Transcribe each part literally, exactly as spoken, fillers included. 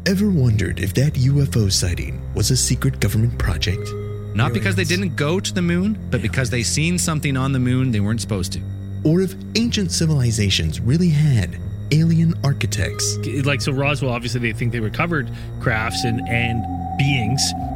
Ever wondered if that U F O sighting was a secret government project? Not because they didn't go to the moon, but because they seen something on the moon they weren't supposed to. Or if ancient civilizations really had alien architects? Like, so Roswell, obviously they think they recovered crafts and, and beings.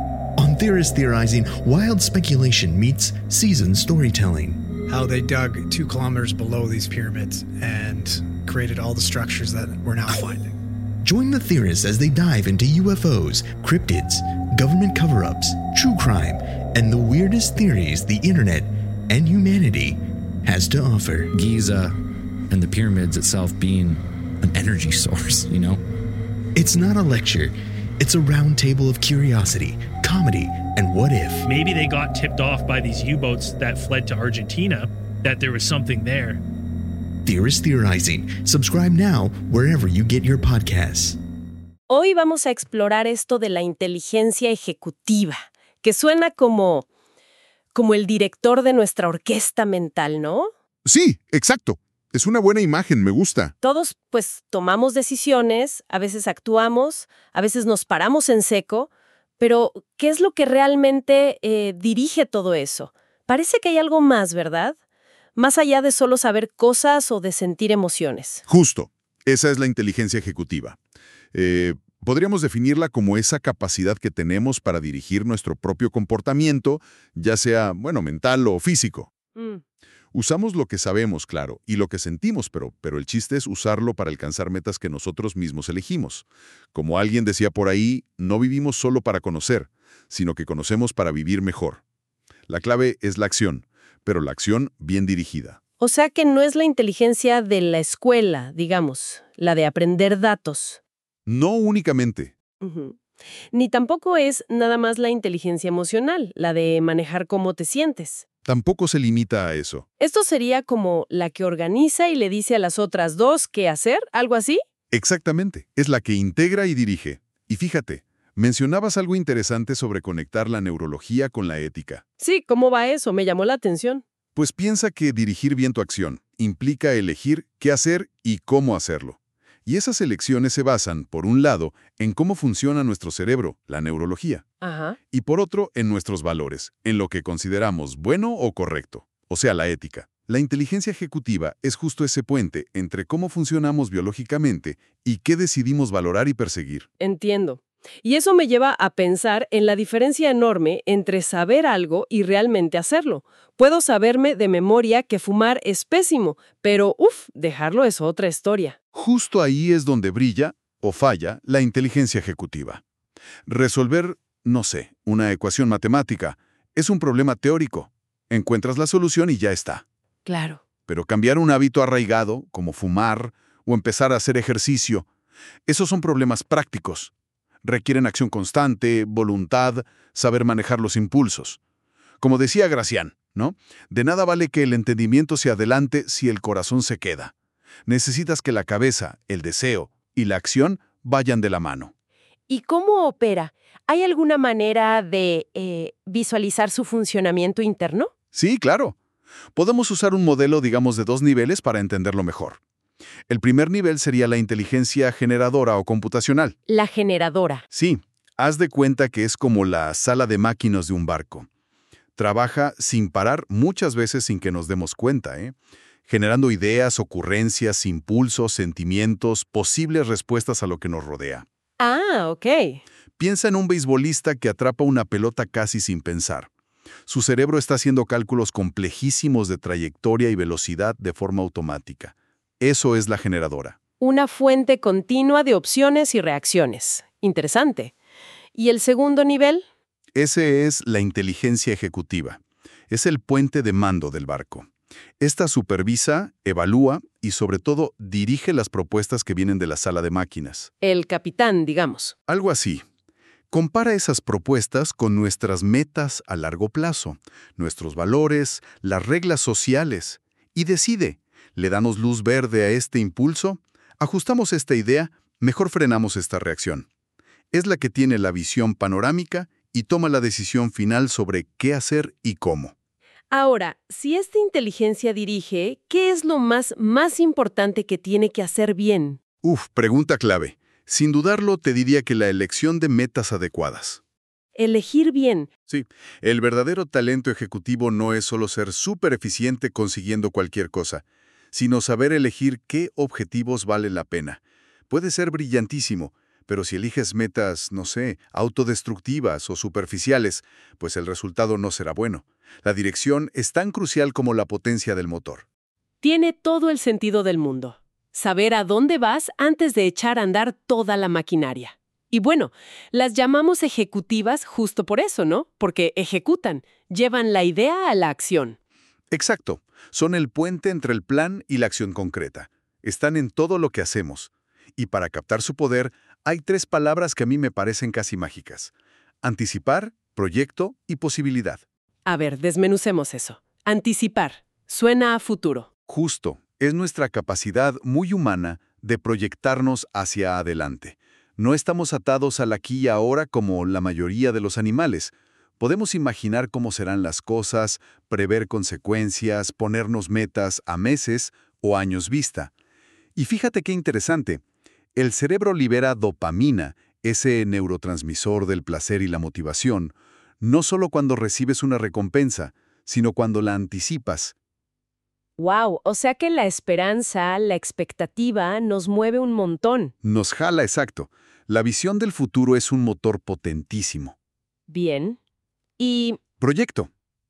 On Theorists Theorizing, wild speculation meets seasoned storytelling. How they dug two kilometers below these pyramids and created all the structures that we're now finding. Join the theorists as they dive into U F Os, cryptids, government cover-ups, true crime, and the weirdest theories the internet and humanity has to offer. Giza and the pyramids itself being an energy source, you know? It's not a lecture. It's a round table of curiosity, comedy, and what if. Maybe they got tipped off by these U-boats that fled to Argentina that there was something there. Theorists Theorizing. Subscribe now wherever you get your podcasts. Hoy vamos a explorar esto de la inteligencia ejecutiva, que suena como, como el director de nuestra orquesta mental, ¿no? Sí, exacto. Es una buena imagen, me gusta. Todos, pues, tomamos decisiones, a veces actuamos, a veces nos paramos en seco, pero ¿qué es lo que realmente eh, dirige todo eso? Parece que hay algo más, ¿verdad? Más allá de solo saber cosas o de sentir emociones. Justo. Esa es la inteligencia ejecutiva. Eh, podríamos definirla como esa capacidad que tenemos para dirigir nuestro propio comportamiento, ya sea, bueno, mental o físico. Mm. Usamos lo que sabemos, claro, y lo que sentimos, pero, pero el chiste es usarlo para alcanzar metas que nosotros mismos elegimos. Como alguien decía por ahí, no vivimos solo para conocer, sino que conocemos para vivir mejor. La clave es la acción, pero la acción bien dirigida. O sea que no es la inteligencia de la escuela, digamos, la de aprender datos. No únicamente. Uh-huh. Ni tampoco es nada más la inteligencia emocional, la de manejar cómo te sientes. Tampoco se limita a eso. ¿Esto sería como la que organiza y le dice a las otras dos qué hacer? ¿Algo así? Exactamente. Es la que integra y dirige. Y fíjate, mencionabas algo interesante sobre conectar la neurología con la ética. Sí, ¿cómo va eso? Me llamó la atención. Pues piensa que dirigir bien tu acción implica elegir qué hacer y cómo hacerlo. Y esas elecciones se basan, por un lado, en cómo funciona nuestro cerebro, la neurología. Ajá. Y por otro, en nuestros valores, en lo que consideramos bueno o correcto, o sea, la ética. La inteligencia ejecutiva es justo ese puente entre cómo funcionamos biológicamente y qué decidimos valorar y perseguir. Entiendo. Y eso me lleva a pensar en la diferencia enorme entre saber algo y realmente hacerlo. Puedo saberme de memoria que fumar es pésimo, pero uff, dejarlo es otra historia. Justo ahí es donde brilla o falla la inteligencia ejecutiva. Resolver, no sé, una ecuación matemática es un problema teórico. Encuentras la solución y ya está. Claro. Pero cambiar un hábito arraigado, como fumar o empezar a hacer ejercicio, esos son problemas prácticos. Requieren acción constante, voluntad, saber manejar los impulsos. Como decía Gracián, ¿no? De nada vale que el entendimiento se adelante si el corazón se queda. Necesitas que la cabeza, el deseo y la acción vayan de la mano. ¿Y cómo opera? ¿Hay alguna manera de eh, visualizar su funcionamiento interno? Sí, claro. Podemos usar un modelo, digamos, de dos niveles para entenderlo mejor. El primer nivel sería la inteligencia generadora o computacional. La generadora. Sí, haz de cuenta que es como la sala de máquinas de un barco. Trabaja sin parar muchas veces sin que nos demos cuenta, ¿eh? Generando ideas, ocurrencias, impulsos, sentimientos, posibles respuestas a lo que nos rodea. Ah, ok. Piensa en un beisbolista que atrapa una pelota casi sin pensar. Su cerebro está haciendo cálculos complejísimos de trayectoria y velocidad de forma automática. Eso es la generadora. Una fuente continua de opciones y reacciones. Interesante. ¿Y el segundo nivel? Ese es la inteligencia ejecutiva. Es el puente de mando del barco. Esta supervisa, evalúa y, sobre todo, dirige las propuestas que vienen de la sala de máquinas. El capitán, digamos. Algo así. Compara esas propuestas con nuestras metas a largo plazo, nuestros valores, las reglas sociales, y decide. ¿Le damos luz verde a este impulso? ¿Ajustamos esta idea? Mejor frenamos esta reacción. Es la que tiene la visión panorámica y toma la decisión final sobre qué hacer y cómo. Ahora, si esta inteligencia dirige, ¿qué es lo más, más importante que tiene que hacer bien? Uf, pregunta clave. Sin dudarlo, te diría que la elección de metas adecuadas. Elegir bien. Sí, el verdadero talento ejecutivo no es solo ser súper eficiente consiguiendo cualquier cosa, sino saber elegir qué objetivos valen la pena. Puede ser brillantísimo, pero si eliges metas, no sé, autodestructivas o superficiales, pues el resultado no será bueno. La dirección es tan crucial como la potencia del motor. Tiene todo el sentido del mundo. Saber a dónde vas antes de echar a andar toda la maquinaria. Y bueno, las llamamos ejecutivas justo por eso, ¿no? Porque ejecutan, llevan la idea a la acción. Exacto. Son el puente entre el plan y la acción concreta. Están en todo lo que hacemos. Y para captar su poder, hay tres palabras que a mí me parecen casi mágicas. Anticipar, proyecto y posibilidad. A ver, desmenucemos eso. Anticipar. Suena a futuro. Justo. Es nuestra capacidad muy humana de proyectarnos hacia adelante. No estamos atados al aquí y ahora como la mayoría de los animales. Podemos imaginar cómo serán las cosas, prever consecuencias, ponernos metas a meses o años vista. Y fíjate qué interesante. El cerebro libera dopamina, ese neurotransmisor del placer y la motivación, no solo cuando recibes una recompensa, sino cuando la anticipas. ¡Wow! O sea que la esperanza, la expectativa, nos mueve un montón. Nos jala, exacto. La visión del futuro es un motor potentísimo. Bien. Y, Proyecto.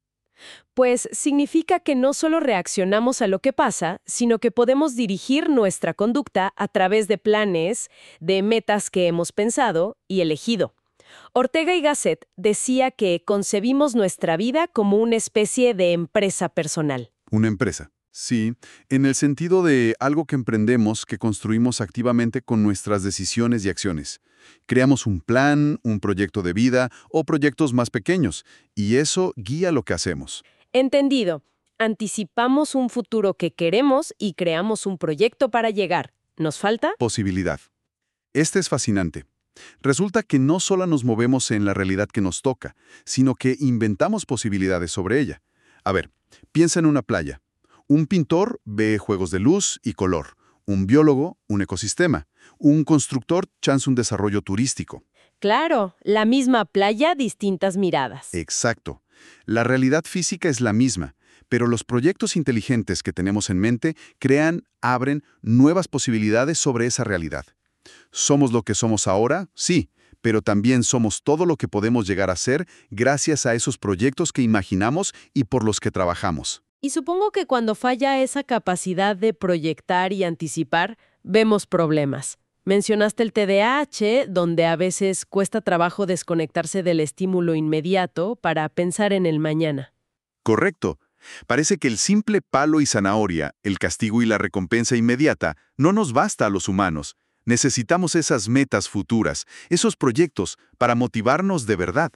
pues, significa que no solo reaccionamos a lo que pasa, sino que podemos dirigir nuestra conducta a través de planes, de metas que hemos pensado y elegido. Ortega y Gasset decía que concebimos nuestra vida como una especie de empresa personal. Una empresa. Sí, en el sentido de algo que emprendemos, que construimos activamente con nuestras decisiones y acciones. Creamos un plan, un proyecto de vida o proyectos más pequeños, y eso guía lo que hacemos. Entendido. Anticipamos un futuro que queremos y creamos un proyecto para llegar. ¿Nos falta? Posibilidad. Este es fascinante. Resulta que no solo nos movemos en la realidad que nos toca, sino que inventamos posibilidades sobre ella. A ver, piensa en una playa. Un pintor ve juegos de luz y color. Un biólogo, un ecosistema. Un constructor, chance un desarrollo turístico. Claro, la misma playa, distintas miradas. Exacto. La realidad física es la misma, pero los proyectos inteligentes que tenemos en mente crean, abren nuevas posibilidades sobre esa realidad. ¿Somos lo que somos ahora? Sí, pero también somos todo lo que podemos llegar a ser gracias a esos proyectos que imaginamos y por los que trabajamos. Y supongo que cuando falla esa capacidad de proyectar y anticipar, vemos problemas. Mencionaste el T D A H, donde a veces cuesta trabajo desconectarse del estímulo inmediato para pensar en el mañana. Correcto. Parece que el simple palo y zanahoria, el castigo y la recompensa inmediata, no nos basta a los humanos. Necesitamos esas metas futuras, esos proyectos, para motivarnos de verdad.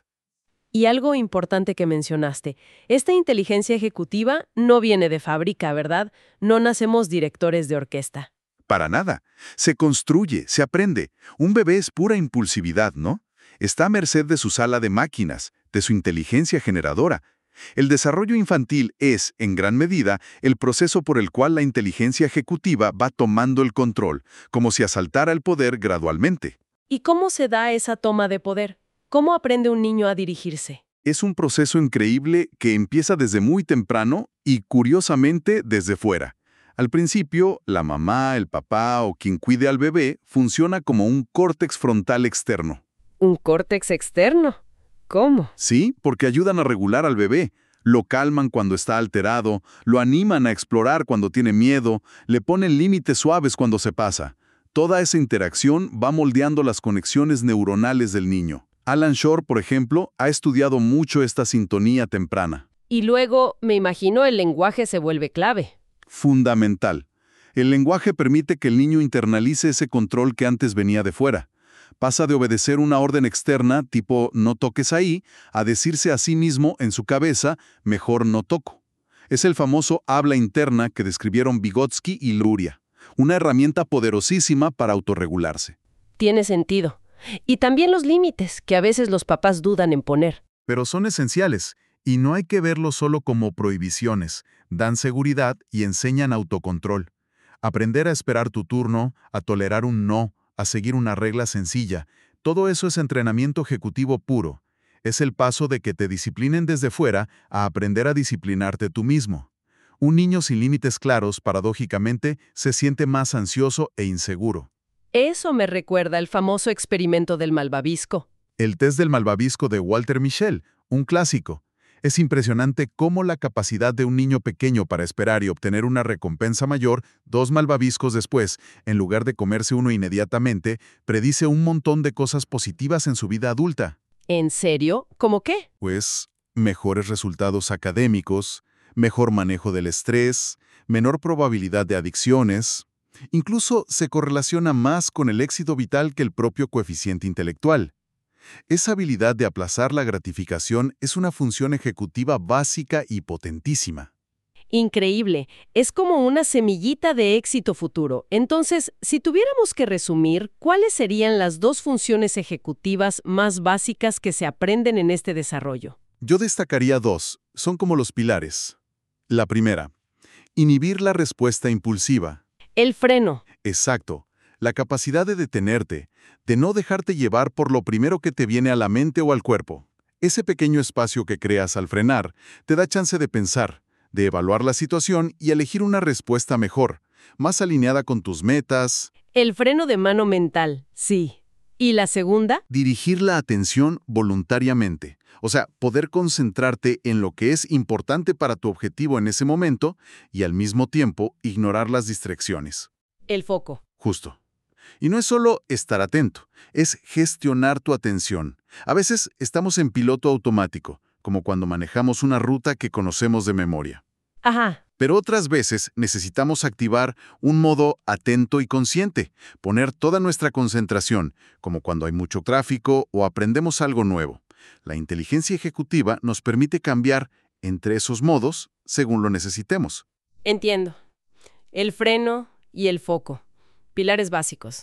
Y algo importante que mencionaste, esta inteligencia ejecutiva no viene de fábrica, ¿verdad? No nacemos directores de orquesta. Para nada. Se construye, se aprende. Un bebé es pura impulsividad, ¿no? Está a merced de su sala de máquinas, de su inteligencia generadora. El desarrollo infantil es, en gran medida, el proceso por el cual la inteligencia ejecutiva va tomando el control, como si asaltara el poder gradualmente. ¿Y cómo se da esa toma de poder? ¿Cómo aprende un niño a dirigirse? Es un proceso increíble que empieza desde muy temprano y, curiosamente, desde fuera. Al principio, la mamá, el papá o quien cuide al bebé funciona como un córtex frontal externo. ¿Un córtex externo? ¿Cómo? Sí, porque ayudan a regular al bebé. Lo calman cuando está alterado, lo animan a explorar cuando tiene miedo, le ponen límites suaves cuando se pasa. Toda esa interacción va moldeando las conexiones neuronales del niño. Alan Shore, por ejemplo, ha estudiado mucho esta sintonía temprana. Y luego, me imagino, el lenguaje se vuelve clave. Fundamental. El lenguaje permite que el niño internalice ese control que antes venía de fuera. Pasa de obedecer una orden externa, tipo no toques ahí, a decirse a sí mismo en su cabeza, mejor no toco. Es el famoso habla interna que describieron Vygotsky y Luria, una herramienta poderosísima para autorregularse. Tiene sentido. Y también los límites, que a veces los papás dudan en poner. Pero son esenciales, y no hay que verlos solo como prohibiciones. Dan seguridad y enseñan autocontrol. Aprender a esperar tu turno, a tolerar un no, a seguir una regla sencilla. Todo eso es entrenamiento ejecutivo puro. Es el paso de que te disciplinen desde fuera a aprender a disciplinarte tú mismo. Un niño sin límites claros, paradójicamente, se siente más ansioso e inseguro. Eso me recuerda al famoso experimento del malvavisco. El test del malvavisco de Walter Mischel, un clásico. Es impresionante cómo la capacidad de un niño pequeño para esperar y obtener una recompensa mayor dos malvaviscos después, en lugar de comerse uno inmediatamente, predice un montón de cosas positivas en su vida adulta. ¿En serio? ¿Cómo qué? Pues, mejores resultados académicos, mejor manejo del estrés, menor probabilidad de adicciones. Incluso se correlaciona más con el éxito vital que el propio coeficiente intelectual. Esa habilidad de aplazar la gratificación es una función ejecutiva básica y potentísima. Increíble. Es como una semillita de éxito futuro. Entonces, si tuviéramos que resumir, ¿cuáles serían las dos funciones ejecutivas más básicas que se aprenden en este desarrollo? Yo destacaría dos. Son como los pilares. La primera, inhibir la respuesta impulsiva. El freno. Exacto. La capacidad de detenerte, de no dejarte llevar por lo primero que te viene a la mente o al cuerpo. Ese pequeño espacio que creas al frenar te da chance de pensar, de evaluar la situación y elegir una respuesta mejor, más alineada con tus metas. El freno de mano mental, sí. ¿Y la segunda? Dirigir la atención voluntariamente. O sea, poder concentrarte en lo que es importante para tu objetivo en ese momento y al mismo tiempo ignorar las distracciones. El foco. Justo. Y no es solo estar atento, es gestionar tu atención. A veces estamos en piloto automático, como cuando manejamos una ruta que conocemos de memoria. Ajá. Pero otras veces necesitamos activar un modo atento y consciente, poner toda nuestra concentración, como cuando hay mucho tráfico o aprendemos algo nuevo. La inteligencia ejecutiva nos permite cambiar entre esos modos según lo necesitemos. Entiendo. El freno y el foco. Pilares básicos.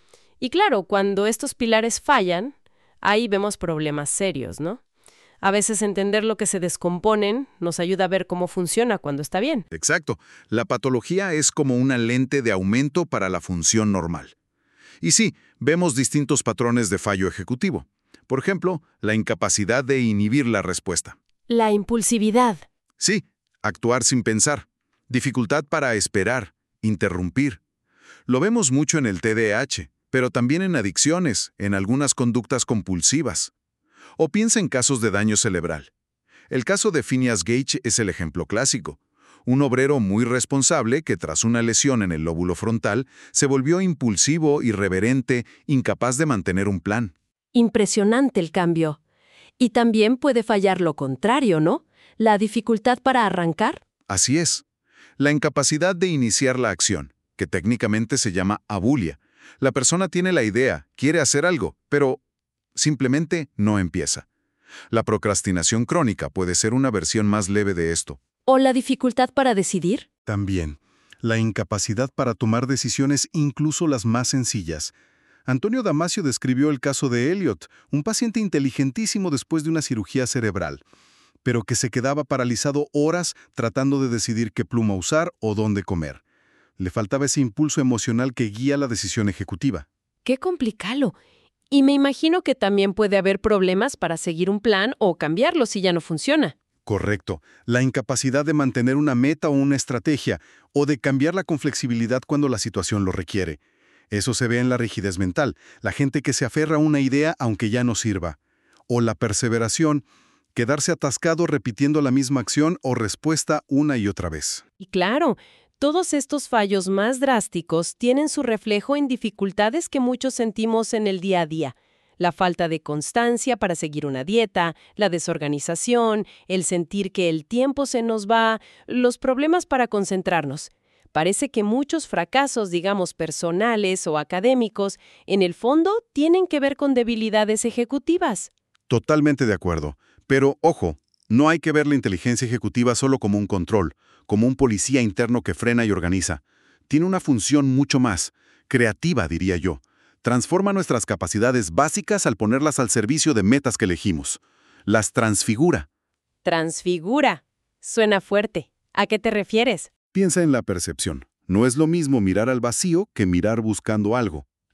Y claro, cuando estos pilares fallan, ahí vemos problemas serios, ¿no? A veces entender lo que se descomponen nos ayuda a ver cómo funciona cuando está bien. Exacto. La patología es como una lente de aumento para la función normal. Y sí, vemos distintos patrones de fallo ejecutivo. Por ejemplo, la incapacidad de inhibir la respuesta. La impulsividad. Sí, actuar sin pensar. Dificultad para esperar, interrumpir. Lo vemos mucho en el T D A H, pero también en adicciones, en algunas conductas compulsivas. O piensa en casos de daño cerebral. El caso de Phineas Gage es el ejemplo clásico. Un obrero muy responsable que tras una lesión en el lóbulo frontal se volvió impulsivo, irreverente, incapaz de mantener un plan. Impresionante el cambio. Y también puede fallar lo contrario, ¿no? La dificultad para arrancar. Así es. La incapacidad de iniciar la acción, que técnicamente se llama abulia. La persona tiene la idea, quiere hacer algo, pero simplemente no empieza. La procrastinación crónica puede ser una versión más leve de esto. ¿O la dificultad para decidir? También, la incapacidad para tomar decisiones, incluso las más sencillas. Antonio Damasio describió el caso de Elliot, un paciente inteligentísimo después de una cirugía cerebral, pero que se quedaba paralizado horas tratando de decidir qué pluma usar o dónde comer. Le faltaba ese impulso emocional que guía la decisión ejecutiva. ¡Qué complicado! Y me imagino que también puede haber problemas para seguir un plan o cambiarlo si ya no funciona. Correcto. La incapacidad de mantener una meta o una estrategia, o de cambiarla con flexibilidad cuando la situación lo requiere. Eso se ve en la rigidez mental, la gente que se aferra a una idea aunque ya no sirva. O la perseveración, quedarse atascado repitiendo la misma acción o respuesta una y otra vez. Y claro, todos estos fallos más drásticos tienen su reflejo en dificultades que muchos sentimos en el día a día. La falta de constancia para seguir una dieta, la desorganización, el sentir que el tiempo se nos va, los problemas para concentrarnos. Parece que muchos fracasos, digamos, personales o académicos, en el fondo tienen que ver con debilidades ejecutivas. Totalmente de acuerdo. Pero, ojo, no hay que ver la inteligencia ejecutiva solo como un control, como un policía interno que frena y organiza. Tiene una función mucho más, creativa, diría yo. Transforma nuestras capacidades básicas al ponerlas al servicio de metas que elegimos. Las transfigura. Transfigura. Suena fuerte. ¿A qué te refieres? Piensa en la percepción. No es lo mismo mirar al vacío que mirar buscando algo.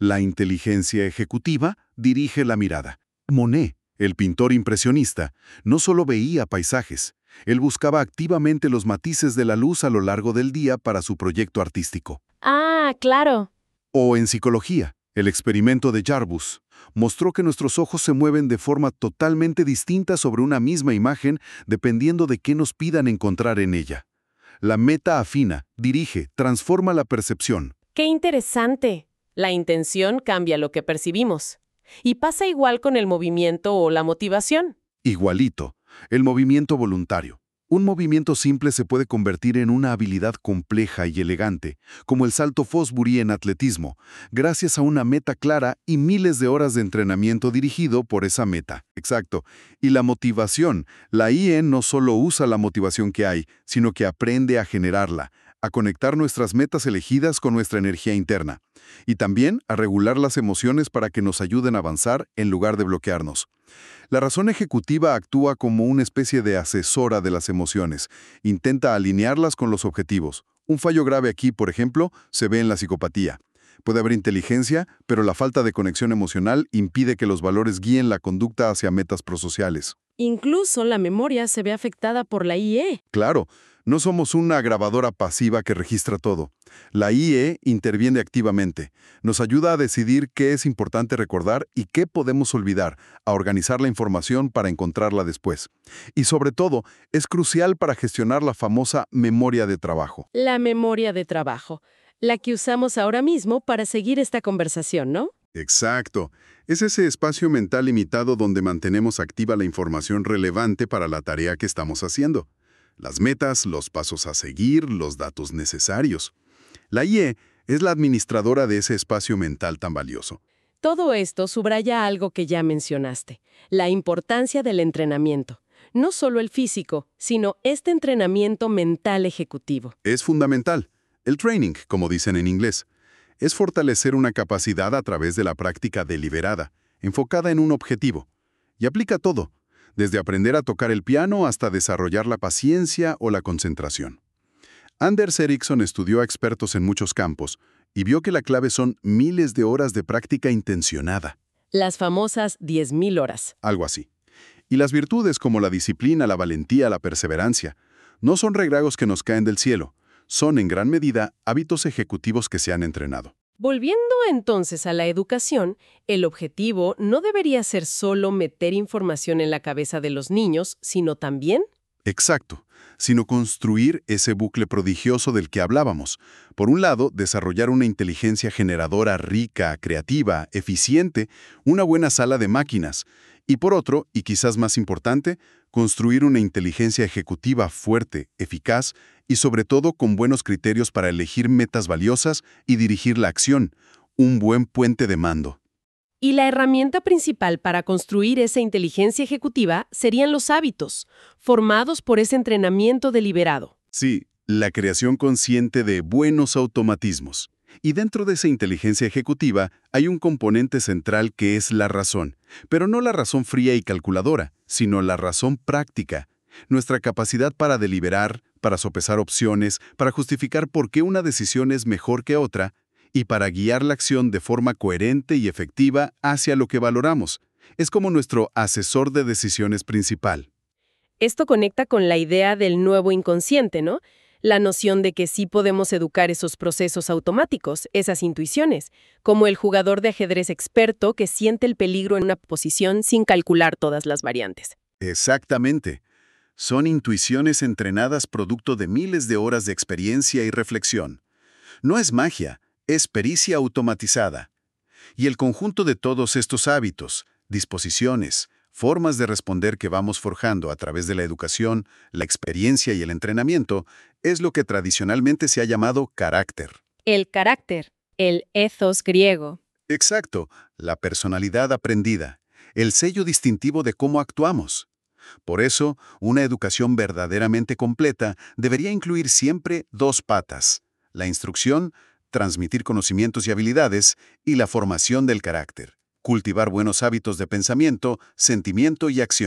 La inteligencia ejecutiva dirige la mirada. Monet, el pintor impresionista, no solo veía paisajes, él buscaba activamente los matices de la luz a lo largo del día para su proyecto artístico. Ah, claro. O en psicología, el experimento de Jarbus mostró que nuestros ojos se mueven de forma totalmente distinta sobre una misma imagen dependiendo de qué nos pidan encontrar en ella. La meta afina, dirige, transforma la percepción. ¡Qué interesante! La intención cambia lo que percibimos. Y pasa igual con el movimiento o la motivación. Igualito, el movimiento voluntario. Un movimiento simple se puede convertir en una habilidad compleja y elegante, como el salto Fosbury en atletismo, gracias a una meta clara y miles de horas de entrenamiento dirigido por esa meta. Exacto. Y la motivación. La I E no solo usa la motivación que hay, sino que aprende a generarla, a conectar nuestras metas elegidas con nuestra energía interna, y también a regular las emociones para que nos ayuden a avanzar en lugar de bloquearnos. La razón ejecutiva actúa como una especie de asesora de las emociones, intenta alinearlas con los objetivos. Un fallo grave aquí, por ejemplo, se ve en la psicopatía. Puede haber inteligencia, pero la falta de conexión emocional impide que los valores guíen la conducta hacia metas prosociales. Incluso la memoria se ve afectada por la I E. Claro, no somos una grabadora pasiva que registra todo. La I E interviene activamente. Nos ayuda a decidir qué es importante recordar y qué podemos olvidar, a organizar la información para encontrarla después. Y sobre todo, es crucial para gestionar la famosa memoria de trabajo. La memoria de trabajo, la que usamos ahora mismo para seguir esta conversación, ¿no? Exacto. Es ese espacio mental limitado donde mantenemos activa la información relevante para la tarea que estamos haciendo. Las metas, los pasos a seguir, los datos necesarios. La I E es la administradora de ese espacio mental tan valioso. Todo esto subraya algo que ya mencionaste, la importancia del entrenamiento. No solo el físico, sino este entrenamiento mental ejecutivo. Es fundamental. El training, como dicen en inglés, es fortalecer una capacidad a través de la práctica deliberada, enfocada en un objetivo. Y aplica todo, desde aprender a tocar el piano hasta desarrollar la paciencia o la concentración. Anders Ericsson estudió a expertos en muchos campos y vio que la clave son miles de horas de práctica intencionada. Las famosas diez mil horas. Algo así. Y las virtudes como la disciplina, la valentía, la perseverancia, no son reglagos que nos caen del cielo, son en gran medida hábitos ejecutivos que se han entrenado. Volviendo entonces a la educación, el objetivo no debería ser solo meter información en la cabeza de los niños, sino también... Exacto, sino construir ese bucle prodigioso del que hablábamos. Por un lado, desarrollar una inteligencia generadora rica, creativa, eficiente, una buena sala de máquinas. Y por otro, y quizás más importante, construir una inteligencia ejecutiva fuerte, eficaz y sobre todo con buenos criterios para elegir metas valiosas y dirigir la acción, un buen puente de mando. Y la herramienta principal para construir esa inteligencia ejecutiva serían los hábitos, formados por ese entrenamiento deliberado. Sí, la creación consciente de buenos automatismos. Y dentro de esa inteligencia ejecutiva hay un componente central que es la razón, pero no la razón fría y calculadora, sino la razón práctica. Nuestra capacidad para deliberar, para sopesar opciones, para justificar por qué una decisión es mejor que otra, y para guiar la acción de forma coherente y efectiva hacia lo que valoramos. Es como nuestro asesor de decisiones principal. Esto conecta con la idea del nuevo inconsciente, ¿no? La noción de que sí podemos educar esos procesos automáticos, esas intuiciones, como el jugador de ajedrez experto que siente el peligro en una posición sin calcular todas las variantes. Exactamente. Son intuiciones entrenadas producto de miles de horas de experiencia y reflexión. No es magia, es pericia automatizada. Y el conjunto de todos estos hábitos, disposiciones, formas de responder que vamos forjando a través de la educación, la experiencia y el entrenamiento, es lo que tradicionalmente se ha llamado carácter. El carácter, el ethos griego. Exacto, la personalidad aprendida, el sello distintivo de cómo actuamos. Por eso, una educación verdaderamente completa debería incluir siempre dos patas: la instrucción, transmitir conocimientos y habilidades, y la formación del carácter, cultivar buenos hábitos de pensamiento, sentimiento y acción.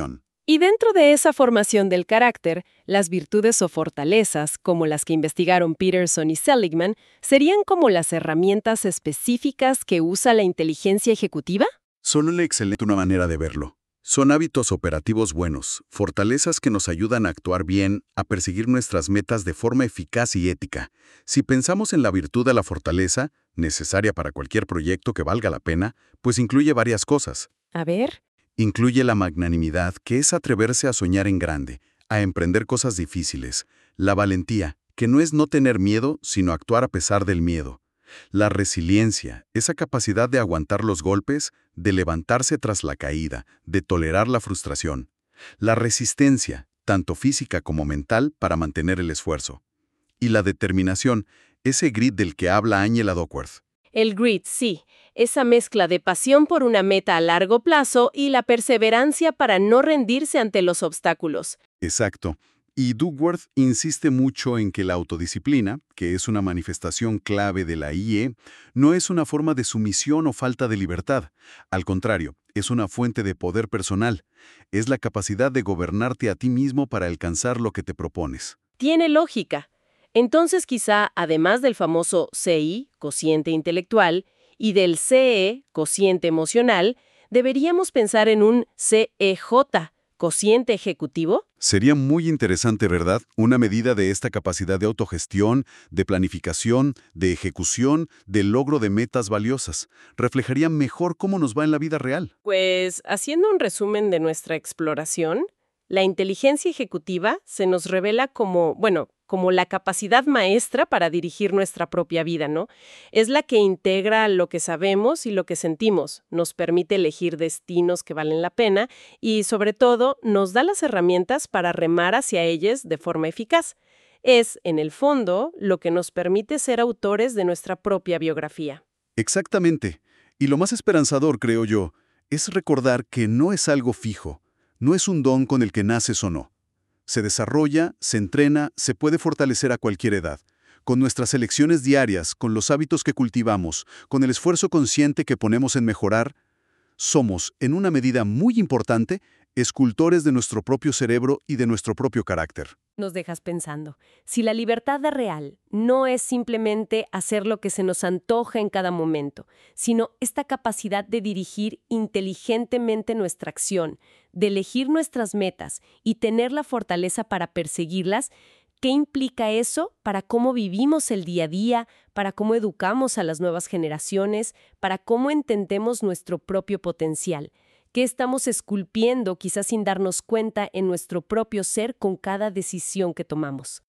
Y dentro de esa formación del carácter, las virtudes o fortalezas, como las que investigaron Peterson y Seligman, ¿serían como las herramientas específicas que usa la inteligencia ejecutiva? Son una excelente manera de verlo. Son hábitos operativos buenos, fortalezas que nos ayudan a actuar bien, a perseguir nuestras metas de forma eficaz y ética. Si pensamos en la virtud de la fortaleza, necesaria para cualquier proyecto que valga la pena, pues incluye varias cosas. A ver. Incluye la magnanimidad, que es atreverse a soñar en grande, a emprender cosas difíciles. La valentía, que no es no tener miedo, sino actuar a pesar del miedo. La resiliencia, esa capacidad de aguantar los golpes, de levantarse tras la caída, de tolerar la frustración. La resistencia, tanto física como mental, para mantener el esfuerzo. Y la determinación, ese grit del que habla Angela Duckworth. El grit, sí, esa mezcla de pasión por una meta a largo plazo y la perseverancia para no rendirse ante los obstáculos. Exacto. Y Duckworth insiste mucho en que la autodisciplina, que es una manifestación clave de la I E, no es una forma de sumisión o falta de libertad. Al contrario, es una fuente de poder personal. Es la capacidad de gobernarte a ti mismo para alcanzar lo que te propones. Tiene lógica. Entonces quizá, además del famoso C I, cociente intelectual, y del C E, cociente emocional, deberíamos pensar en un C E J, cociente ejecutivo. Sería muy interesante, ¿verdad? Una medida de esta capacidad de autogestión, de planificación, de ejecución, de logro de metas valiosas. Reflejaría mejor cómo nos va en la vida real. Pues, haciendo un resumen de nuestra exploración, la inteligencia ejecutiva se nos revela como, bueno, como la capacidad maestra para dirigir nuestra propia vida, ¿no? Es la que integra lo que sabemos y lo que sentimos, nos permite elegir destinos que valen la pena y, sobre todo, nos da las herramientas para remar hacia ellas de forma eficaz. Es, en el fondo, lo que nos permite ser autores de nuestra propia biografía. Exactamente. Y lo más esperanzador, creo yo, es recordar que no es algo fijo, no es un don con el que naces o no. Se desarrolla, se entrena, se puede fortalecer a cualquier edad. Con nuestras elecciones diarias, con los hábitos que cultivamos, con el esfuerzo consciente que ponemos en mejorar, somos, en una medida muy importante, escultores de nuestro propio cerebro y de nuestro propio carácter. Nos dejas pensando, si la libertad real no es simplemente hacer lo que se nos antoja en cada momento, sino esta capacidad de dirigir inteligentemente nuestra acción, de elegir nuestras metas y tener la fortaleza para perseguirlas, ¿qué implica eso para cómo vivimos el día a día, para cómo educamos a las nuevas generaciones, para cómo entendemos nuestro propio potencial? ¿Qué estamos esculpiendo, quizás sin darnos cuenta, en nuestro propio ser con cada decisión que tomamos?